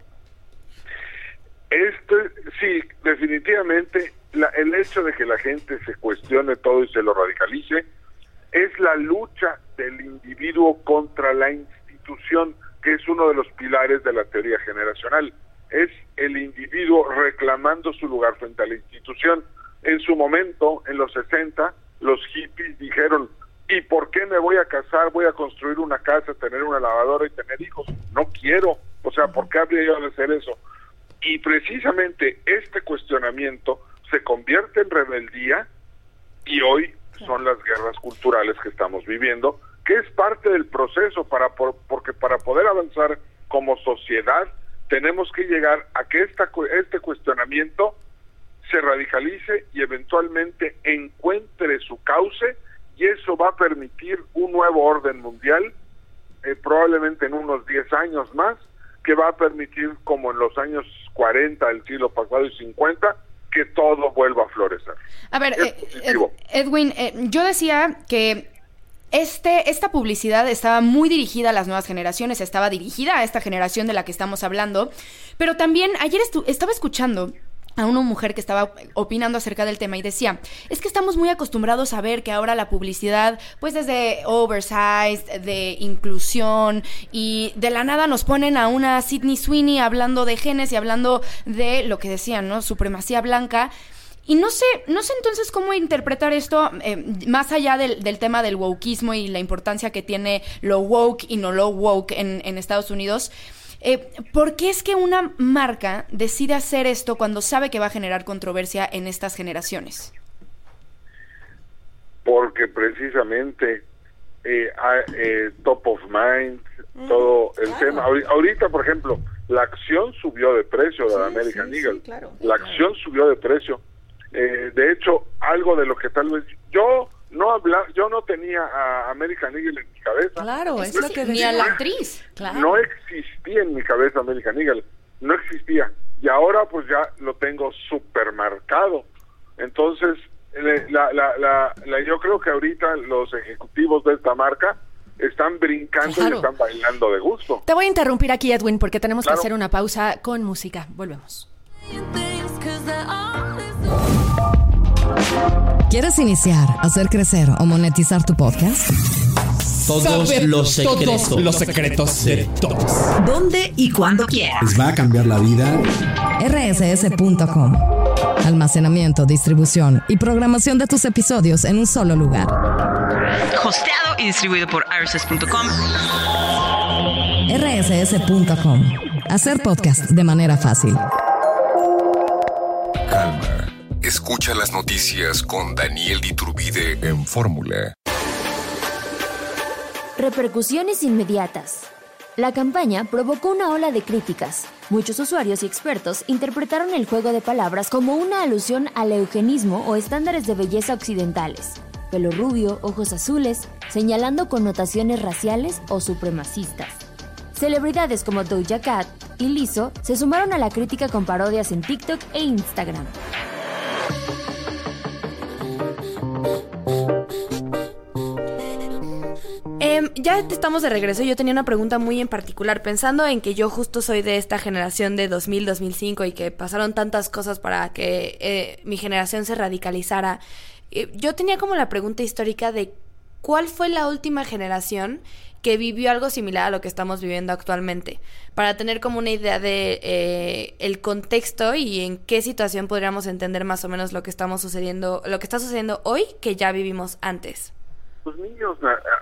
Esto, sí, definitivamente la, el hecho de que la gente se cuestione todo y se lo radicalice es la lucha del individuo contra la institución, que es uno de los pilares de la teoría generacional. Es el individuo reclamando su lugar frente a la institución. En su momento, en los sesenta, los hippies dijeron, ¿y por qué me voy a casar? Voy a construir una casa, tener una lavadora y tener hijos. No quiero. O sea, ¿por qué habría yo de hacer eso? Y precisamente este cuestionamiento se convierte en rebeldía y hoy son las guerras culturales que estamos viviendo, que es parte del proceso, para por, porque para poder avanzar como sociedad tenemos que llegar a que esta, este cuestionamiento se radicalice y eventualmente encuentre su cauce, y eso va a permitir un nuevo orden mundial eh, probablemente en unos diez años más, que va a permitir, como en los años cuarenta del siglo pasado y cincuenta, que todo vuelva a florecer. A ver, eh, Ed, Edwin, eh, yo decía que este, esta publicidad estaba muy dirigida a las nuevas generaciones, estaba dirigida a esta generación de la que estamos hablando, pero también ayer estu- estaba escuchando a una mujer que estaba opinando acerca del tema y decía, es que estamos muy acostumbrados a ver que ahora la publicidad, pues desde oversized, de inclusión, y de la nada nos ponen a una Sydney Sweeney hablando de genes y hablando de lo que decían, ¿no? Supremacía blanca. Y no sé, no sé entonces cómo interpretar esto, eh, más allá del, del tema del wokeismo y la importancia que tiene lo woke y no lo woke en, en Estados Unidos. Eh, ¿Por qué es que una marca decide hacer esto cuando sabe que va a generar controversia en estas generaciones? Porque precisamente eh, eh, top of mind, mm, todo el claro. tema. Ahorita, por ejemplo, la acción subió de precio de sí, la American sí, Eagle. Sí, claro. La acción subió de precio. Eh, de hecho, algo de lo que tal vez yo no habla, yo no tenía a American Eagle en mi cabeza. Claro, es no lo que ni a la actriz. Claro. No existía en mi cabeza American Eagle, no existía. Y ahora pues ya lo tengo supermercado. Entonces, la, la, la, la, yo creo que ahorita los ejecutivos de esta marca están brincando claro. y están bailando de gusto. Te voy a interrumpir aquí, Edwin, porque tenemos claro. que hacer una pausa con música. Volvemos. ¿Quieres iniciar, hacer crecer o monetizar tu podcast? Todos Saber los secretos. Todos los secretos de todos. ¿Dónde y cuándo quieras? Les va a cambiar la vida. R S S punto com. Almacenamiento, distribución y programación de tus episodios en un solo lugar. Hosteado y distribuido por R S S punto com. R S S punto com. Hacer podcast de manera fácil. Calma. Escucha las noticias con Daniel Iturbide en Fórmula. Repercusiones inmediatas. La campaña provocó una ola de críticas. Muchos usuarios y expertos interpretaron el juego de palabras como una alusión al eugenismo o estándares de belleza occidentales. Pelo rubio, ojos azules, señalando connotaciones raciales o supremacistas. Celebridades como Doja Cat y Lizzo se sumaron a la crítica con parodias en TikTok e Instagram. Eh, ya estamos de regreso. Yo tenía una pregunta muy en particular, pensando en que yo justo soy de esta generación de dos mil, dos mil cinco y que pasaron tantas cosas para que eh, mi generación se radicalizara. Eh, yo tenía como la pregunta histórica de ¿cuál fue la última generación que vivió algo similar a lo que estamos viviendo actualmente? Para tener como una idea de eh, el contexto y en qué situación podríamos entender más o menos lo que estamos sucediendo, lo que está sucediendo hoy que ya vivimos antes. Los niños,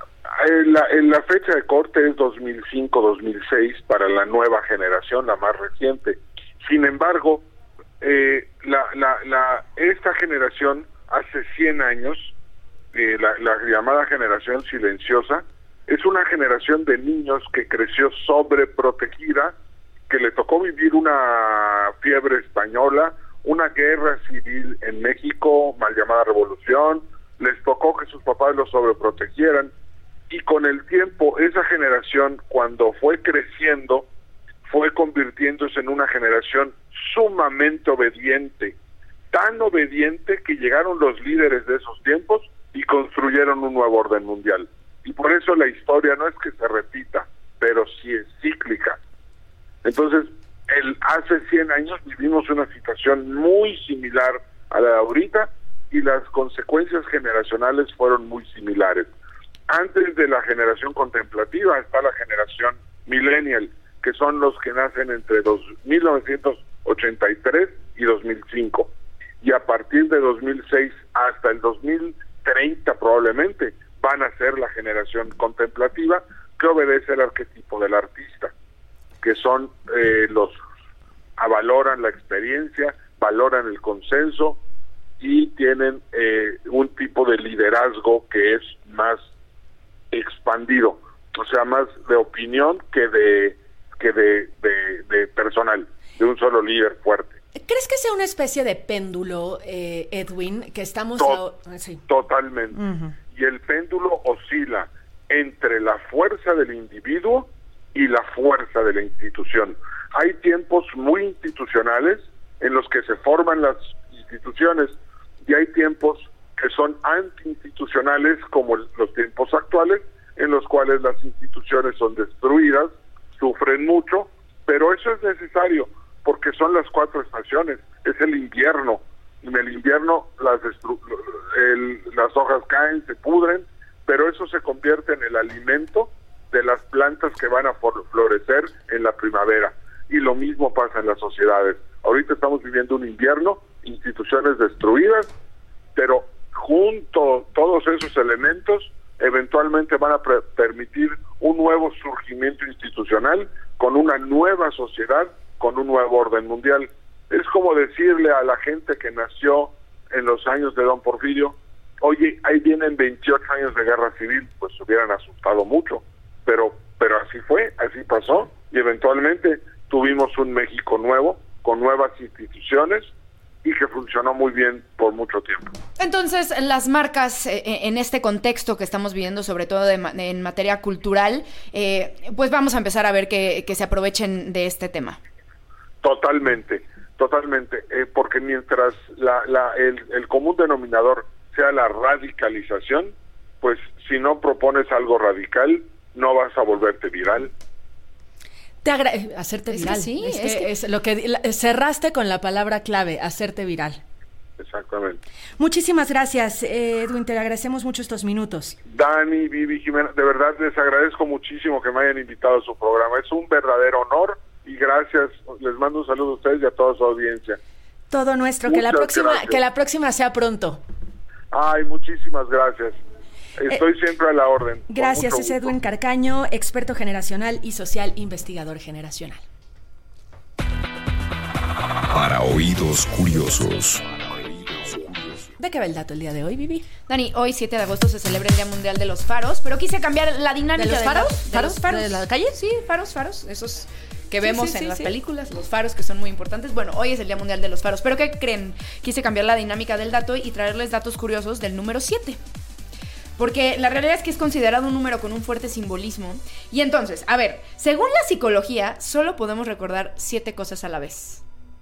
la, la fecha de corte es dos mil cinco, dos mil seis para la nueva generación, la más reciente. Sin embargo, eh, la, la, la, esta generación hace cien años, eh, la, la llamada generación silenciosa, es una generación de niños que creció sobreprotegida, que le tocó vivir una fiebre española, una guerra civil en México, mal llamada revolución, les tocó que sus papás los sobreprotegieran, y con el tiempo esa generación, cuando fue creciendo, fue convirtiéndose en una generación sumamente obediente, tan obediente que llegaron los líderes de esos tiempos y construyeron un nuevo orden mundial. Y por eso la historia no es que se repita, pero sí es cíclica. Entonces, el, hace cien años vivimos una situación muy similar a la de ahorita, y las consecuencias generacionales fueron muy similares. Antes de la generación contemplativa está la generación millennial, que son los que nacen entre dos, mil novecientos ochenta y tres y dos mil cinco. Y a partir de dos mil seis hasta el dos mil treinta probablemente van a ser la generación contemplativa, que obedece al arquetipo del artista, que son eh, los valoran la experiencia, valoran el consenso y tienen eh, un tipo de liderazgo que es más expandido, o sea, más de opinión que de que de, de, de personal, de un solo líder fuerte. ¿Crees que sea una especie de péndulo, eh, Edwin, que estamos... To- a... sí. Totalmente. Uh-huh. Y el péndulo oscila entre la fuerza del individuo y la fuerza de la institución. Hay tiempos muy institucionales en los que se forman las instituciones y hay tiempos que son antiinstitucionales, como los tiempos actuales, en los cuales las instituciones son destruidas, sufren mucho, pero eso es necesario porque son las cuatro estaciones, es el invierno. En el invierno las, destru- el, las hojas caen, se pudren, pero eso se convierte en el alimento de las plantas que van a florecer en la primavera. Y lo mismo pasa en las sociedades. Ahorita estamos viviendo un invierno, instituciones destruidas, pero junto todos esos elementos eventualmente van a pre- permitir un nuevo surgimiento institucional con una nueva sociedad, con un nuevo orden mundial. Es como decirle a la gente que nació en los años de Don Porfirio, oye, ahí vienen veintiocho años de guerra civil, pues se hubieran asustado mucho, pero, pero así fue, así pasó, y eventualmente tuvimos un México nuevo, con nuevas instituciones, y que funcionó muy bien por mucho tiempo. Entonces, las marcas eh, en este contexto que estamos viviendo, sobre todo de, en materia cultural, eh, pues vamos a empezar a ver que, que se aprovechen de este tema. Totalmente, totalmente, eh, porque mientras la, la, el, el común denominador sea la radicalización, pues si no propones algo radical, no vas a volverte viral. Te agra- hacerte viral. Es que sí, es, es que que... es lo que la, cerraste con la palabra clave, hacerte viral. Exactamente. Muchísimas gracias, eh, Edwin, te agradecemos mucho estos minutos. Dani, Vivi, Jimena, de verdad les agradezco muchísimo que me hayan invitado a su programa. Es un verdadero honor y gracias. Les mando un saludo a ustedes y a toda su audiencia. Todo nuestro, que la próxima, gracias. que la próxima sea pronto. Ay, muchísimas gracias. Estoy eh, siempre a la orden. Gracias, es Edwin Carcaño, experto generacional y social, investigador generacional. Para oídos curiosos. ¿De qué va el dato el día de hoy, Vivi? Dani, hoy siete de agosto se celebra el Día Mundial de los Faros, pero quise cambiar la dinámica. ¿De los faros? De, ¿Faros? los faros. ¿De la calle? Sí, faros, faros, esos que sí, vemos sí, en sí, las sí. películas, los faros que son muy importantes. Bueno, hoy es el Día Mundial de los Faros, pero ¿qué creen? Quise cambiar la dinámica del dato y traerles datos curiosos del número siete. Porque la realidad es que es considerado un número con un fuerte simbolismo. Y entonces, a ver, según la psicología, solo podemos recordar siete cosas a la vez.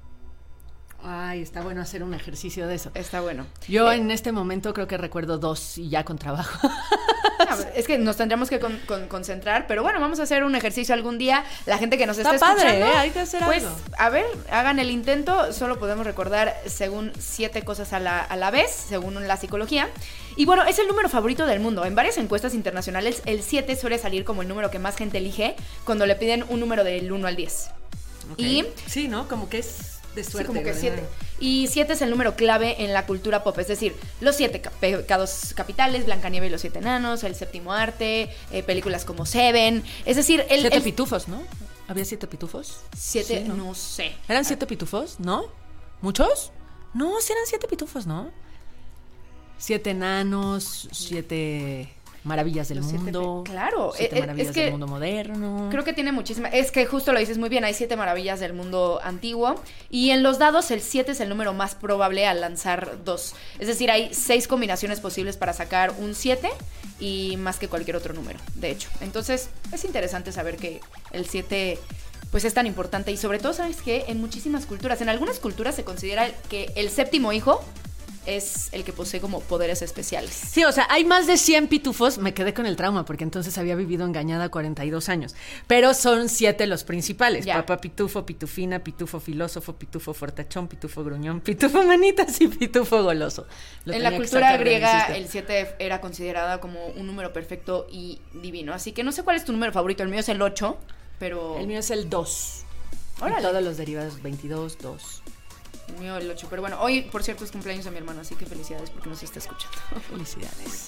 Ay, está bueno hacer un ejercicio de eso. Está bueno. Yo eh, en este momento creo que recuerdo dos y ya con trabajo. No, es que nos tendríamos que con, con, concentrar, pero bueno, vamos a hacer un ejercicio algún día. La gente que nos está, está padre, escuchando, ¿eh? Hay que hacer pues, algo. a ver, hagan el intento. Solo podemos recordar según siete cosas a la, a la vez, según la psicología. Y bueno, es el número favorito del mundo. En varias encuestas internacionales, el siete suele salir como el número que más gente elige cuando le piden un número del uno al diez. Okay. Y sí, ¿no? Como que es de suerte. Sí, como que ¿verdad? siete. Y siete es el número clave en la cultura pop, es decir, los siete ca- pecados capitales, Blancanieves y los siete enanos, el séptimo arte, eh, películas como Seven, es decir, el... Siete el... pitufos, ¿no? ¿Había siete pitufos? Siete, Sí, ¿no? no sé. ¿Eran siete pitufos? ¿No? ¿Muchos? No, sí eran siete pitufos, ¿no? Siete enanos, siete maravillas del Los siete mundo. pe- claro, Siete eh, maravillas es que del mundo moderno. Creo que tiene muchísima... Es que justo lo dices muy bien, hay siete maravillas del mundo antiguo. Y en los dados el siete es el número más probable al lanzar dos. Es decir, hay seis combinaciones posibles para sacar un siete y más que cualquier otro número, de hecho. Entonces, es interesante saber que el siete pues es tan importante. Y sobre todo, ¿sabes qué? En muchísimas culturas, en algunas culturas se considera que el séptimo hijo es el que posee como poderes especiales. Sí, o sea, hay más de cien pitufos. Me quedé con el trauma porque entonces había vivido engañada cuarenta y dos años. Pero son siete los principales. Ya. Papá pitufo, pitufina, pitufo filósofo, pitufo fortachón, pitufo gruñón, pitufo manitas y pitufo goloso. Lo En la tenía que cultura sacar de mi griega sistema. el siete era considerada como un número perfecto y divino. Así que no sé cuál es tu número favorito. El mío es el ocho, pero... El mío es el dos. Órale. Y todos los derivados, veintidós, dos. El mío el ocho. Pero bueno, hoy, por cierto, es cumpleaños de mi hermano, así que felicidades porque nos está escuchando. Felicidades.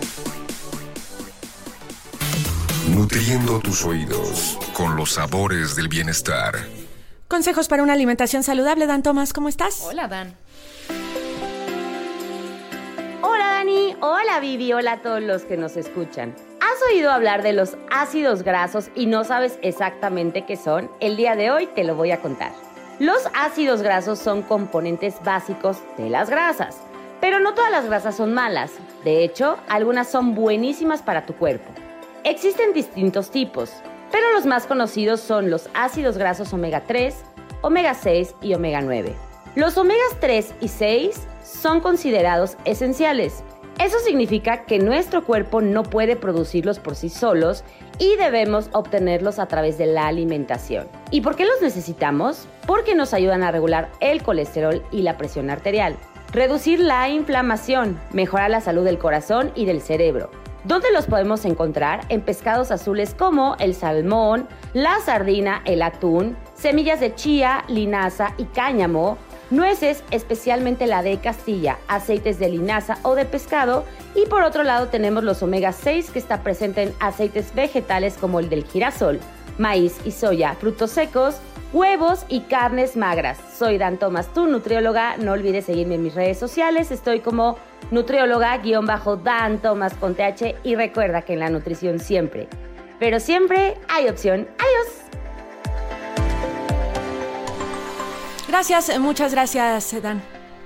Nutriendo tus oídos con los sabores del bienestar. Consejos para una alimentación saludable. Dan Tomás, ¿cómo estás? Hola, Dan. Hola, Dani. Hola, Vivi. Hola a todos los que nos escuchan. ¿Has oído hablar de los ácidos grasos y no sabes exactamente qué son? El día de hoy te lo voy a contar. Los ácidos grasos son componentes básicos de las grasas, pero no todas las grasas son malas. De hecho, algunas son buenísimas para tu cuerpo. Existen distintos tipos, pero los más conocidos son los ácidos grasos omega tres, omega seis y omega nueve. Los omegas tres y seis son considerados esenciales. Eso significa que nuestro cuerpo no puede producirlos por sí solos y debemos obtenerlos a través de la alimentación. ¿Y por qué los necesitamos? Porque nos ayudan a regular el colesterol y la presión arterial, reducir la inflamación, mejorar la salud del corazón y del cerebro. ¿Dónde los podemos encontrar? En pescados azules como el salmón, la sardina, el atún, semillas de chía, linaza y cáñamo, nueces, especialmente la de Castilla, aceites de linaza o de pescado, y por otro lado tenemos los omega seis, que está presente en aceites vegetales como el del girasol, maíz y soya, frutos secos, huevos y carnes magras. Soy Dan Tomás, tu nutrióloga. No olvides seguirme en mis redes sociales. Estoy como nutrióloga-Dan Tomás con T H, y recuerda que en la nutrición siempre, pero siempre hay opción. Adiós. Gracias, muchas gracias, Dan.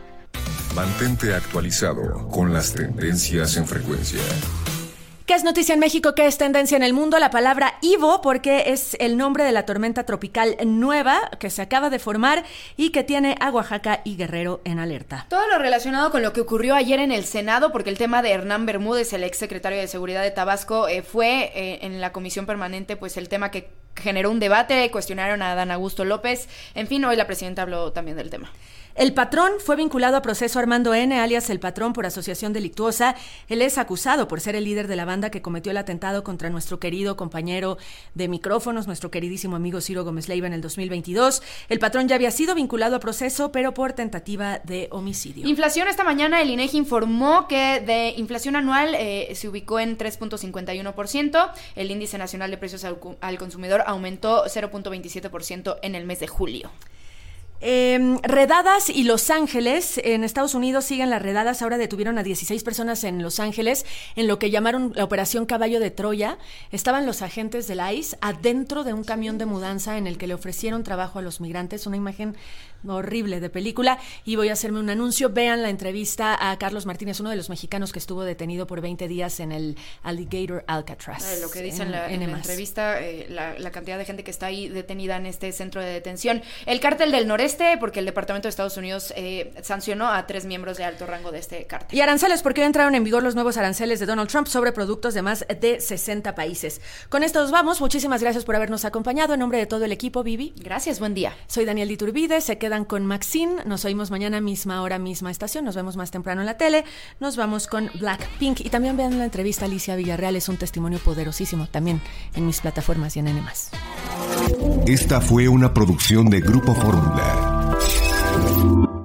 Mantente actualizado con las tendencias en frecuencia. ¿Qué es noticia en México? ¿Qué es tendencia en el mundo? La palabra Ivo, porque es el nombre de la tormenta tropical nueva que se acaba de formar y que tiene a Oaxaca y Guerrero en alerta. Todo lo relacionado con lo que ocurrió ayer en el Senado, porque el tema de Hernán Bermúdez, el ex secretario de Seguridad de Tabasco, eh, fue eh, en la comisión permanente, pues el tema que generó un debate, cuestionaron a Adán Augusto López. En fin, hoy la presidenta habló también del tema. El patrón fue vinculado a proceso. Armando N., alias El Patrón, por asociación delictuosa. Él es acusado por ser el líder de la banda que cometió el atentado contra nuestro querido compañero de micrófonos, nuestro queridísimo amigo Ciro Gómez Leiva, en el dos mil veintidós. El patrón ya había sido vinculado a proceso, pero por tentativa de homicidio. Inflación. Esta mañana el INEGI informó que de inflación anual eh, se ubicó en tres punto cincuenta y uno por ciento. El índice nacional de precios al, al consumidor aumentó cero punto veintisiete por ciento en el mes de julio. Eh, redadas y Los Ángeles. En Estados Unidos siguen las redadas. Ahora detuvieron a dieciséis personas en Los Ángeles en lo que llamaron la Operación Caballo de Troya. Estaban los agentes del I C E adentro de un camión de mudanza en el que le ofrecieron trabajo a los migrantes. Una imagen horrible de película. Y voy a hacerme un anuncio. Vean la entrevista a Carlos Martínez, uno de los mexicanos que estuvo detenido por veinte días en el Alligator Alcatraz. Eh, lo que dice en, en, la, en en la entrevista, eh, la, la cantidad de gente que está ahí detenida en este centro de detención. El Cártel del Noreste, porque el Departamento de Estados Unidos eh, sancionó a tres miembros de alto rango de este cártel. Y aranceles, porque hoy entraron en vigor los nuevos aranceles de Donald Trump sobre productos de más de sesenta países. Con esto nos vamos. Muchísimas gracias por habernos acompañado. En nombre de todo el equipo, Vivi. Gracias, buen día. Soy Daniel Iturbide. Se quedan con Maxine. Nos oímos mañana, misma hora, misma estación. Nos vemos más temprano en la tele. Nos vamos con Blackpink. Y también vean la entrevista a Alicia Villarreal. Es un testimonio poderosísimo también en mis plataformas y en N más. Esta fue una producción de Grupo Fórmula.